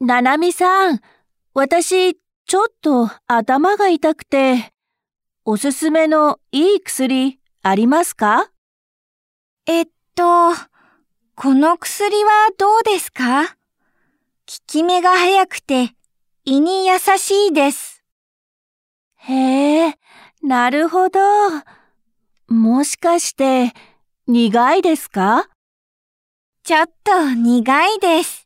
ななみさん、私、ちょっと頭が痛くて、おすすめのいい薬ありますか？ えっと、この薬はどうですか？効き目が早くて胃に優しいです。 へえ、なるほど。もしかして、苦いですか？ ちょっと苦いです。